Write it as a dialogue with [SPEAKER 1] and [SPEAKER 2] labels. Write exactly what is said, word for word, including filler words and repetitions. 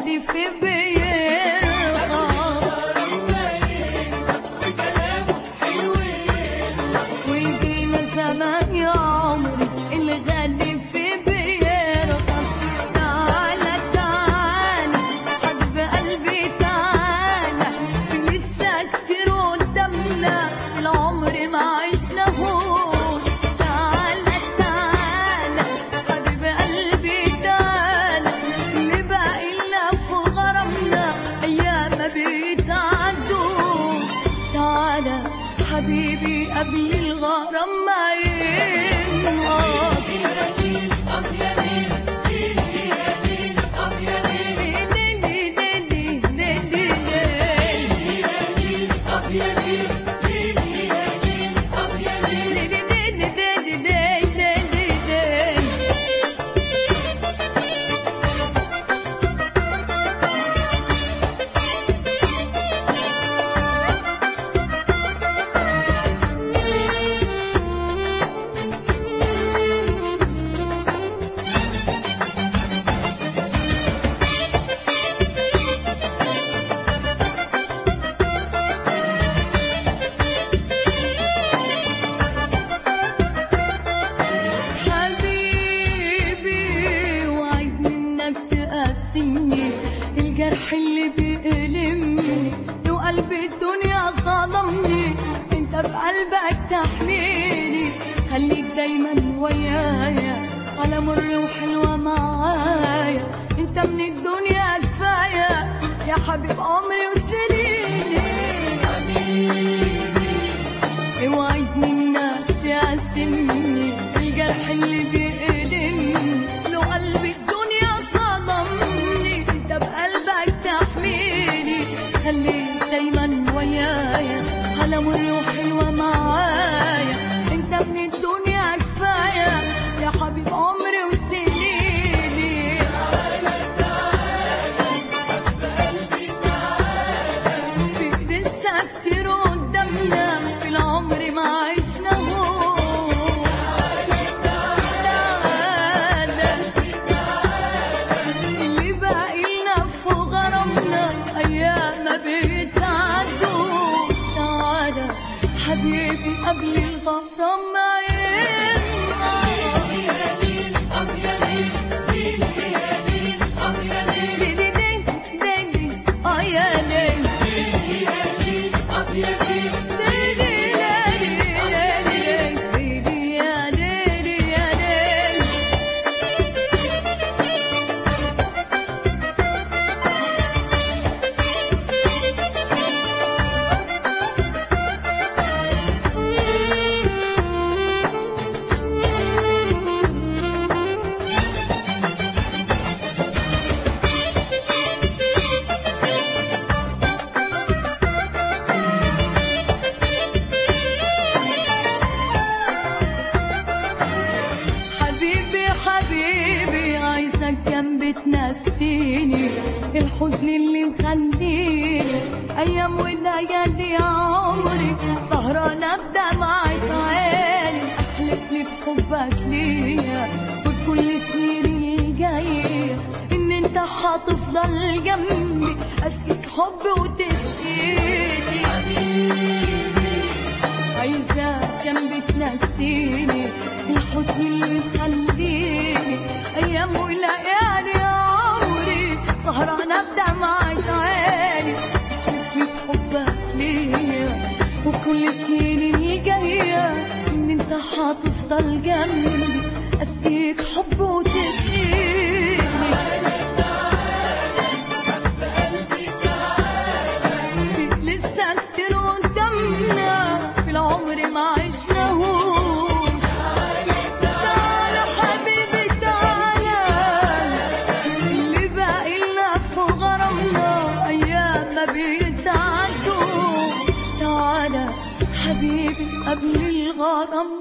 [SPEAKER 1] الغالي في بيرخص ويجينا زمان يا عمري الغالي في بيرخص. تعالى تعالى حبيب قلبي تعالى لسه كتير قدامنا العمر ما عشناهوش. تعالى تعالى حبيب قلبي تعالى اللي باقي لنا في غرامنا ايام ما بيتعدوش. تعالى حبيبي قبل الغرام ما ينقص. الجرح اللي بيألمني لو قلب الدنيا ظلمني انت بقلبك تحميني. خليك دايما ويايا على مر وحلوة معايا انت من الدنيا كفاية يا حبيب عمري وسنيني. اوعدني انك تقسمني الجرح اللي بيألمني لو قلب الدنيا ظلمني انت بقلبك تحميني. خليك دايما ويايا على مر وحلوة معايا انت من الدنيا كفاية يا حبيب عمري وسنيني. في لسه كتير قدامنا في العمر ما عشناهوش. اللي باقي لنا في غرامنا ايام ما بيتعدوش. تعالى حبيبي قبل الغرام ما حبيبي عايزك جنبي تنسيني الحزن اللي مخليني ايام وليالي يا عمري سهرانه بدمعة عيني. احلف لي بحبك ليا وبكل سنيني الجايه ان انت هتفضل جنبي اسقيك حب وتسقيني. عايزك جنبي تنسيني الحزن اللي مخليني ايام وليالي يا عمري سهرانه بدمعة عيني. احلف لي بحبك ليا وكل سنيني الجايه ان انت هتفضل جنبي اسقيك حب وتسقيني. لسه كتير قدامنا في العمر ما عشناهوش. تعالى حبيبي تعالى اللي باقي لنا في غرامنا ايام ما بيتعدوش. تعالى حبيبي قبل الغرام